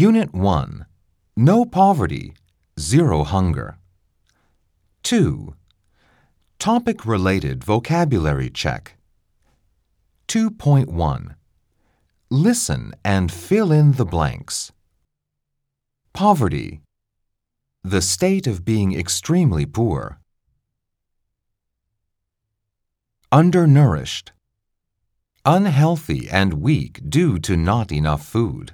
Unit 1. No poverty, zero hunger. 2. Topic-related vocabulary check. 2.1. Listen and fill in the blanks. Poverty. The state of being extremely poor. Undernourished. Unhealthy and weak due to not enough food.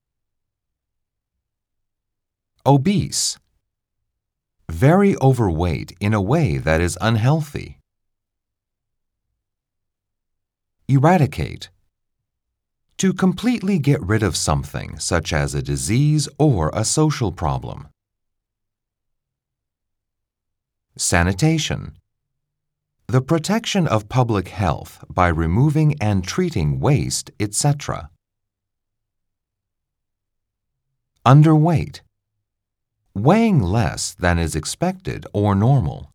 Obese. Very overweight in a way that is unhealthy. Eradicate. To completely get rid of something, such as a disease or a social problem. Sanitation. The protection of public health by removing and treating waste, etc. Underweight. Weighing less than is expected or normal.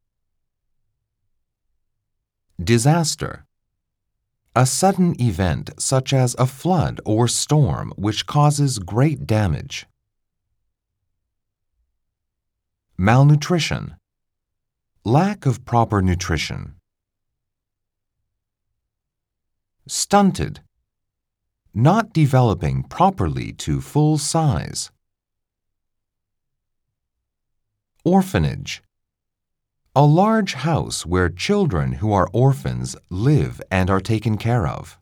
Disaster. A sudden event such as a flood or storm which causes great damage. Malnutrition. Lack of proper nutrition. Stunted. Not developing properly to full size. Orphanage. A large house where children who are orphans live and are taken care of.